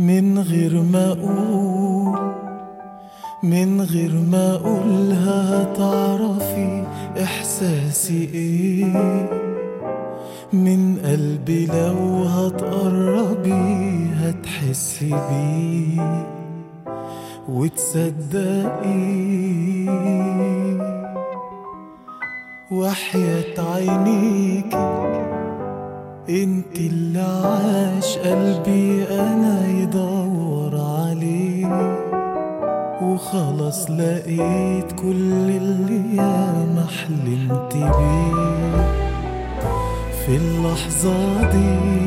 من غير ما اقولها هتعرفي احساسي ايه من قلبي. لو هتقربي هتحسي بيه وتصدقي. وحياة عينيكي انت اللي عاش قلبي انا يدور عليه، وخلاص لقيت كل اللي ياما حلمت بيه في اللحظة دي.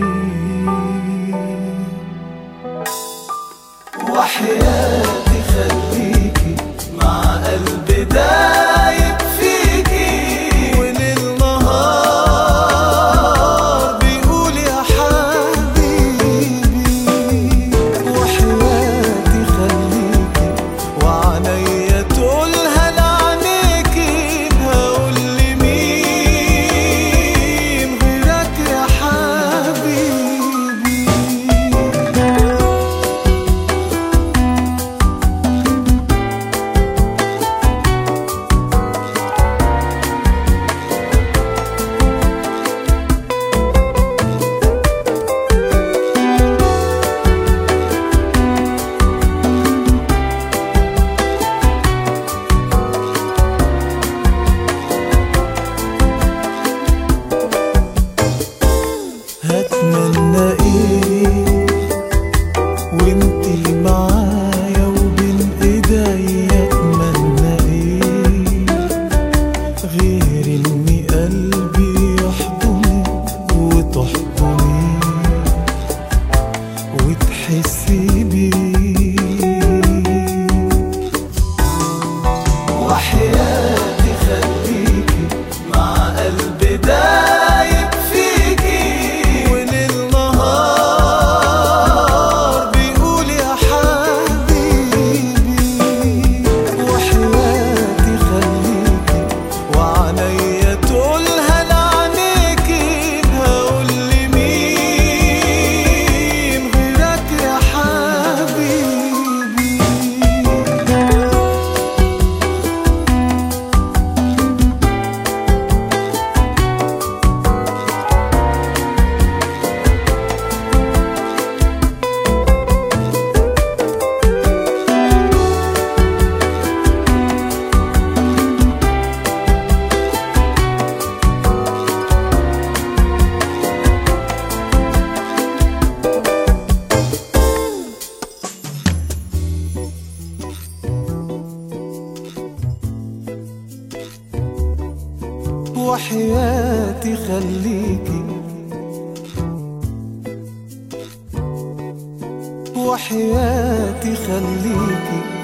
وحياتي خليكي مع قلبي دايب فيكي، وليل نهار بيقول يا حبيبي. وحياتي خليكي وعنيا تقولها لعنيكي، هقول لمين غيرك يا حبيبي. هتمنى ايه وانتي معايا وبين ايديا؟ اتمنى ايه غير اني قلبي يحضنك وتحضني وتحسي بيه. وحياتي خليكي مع قلبي دايب فيكي، وليل نهار بيقول يا حبيبي. وحياتي خليكي وعنيا تقولها لعنيكي، هقول لمين غيرك يا حبيبي. وحياتي خليكي وحياتي خليكي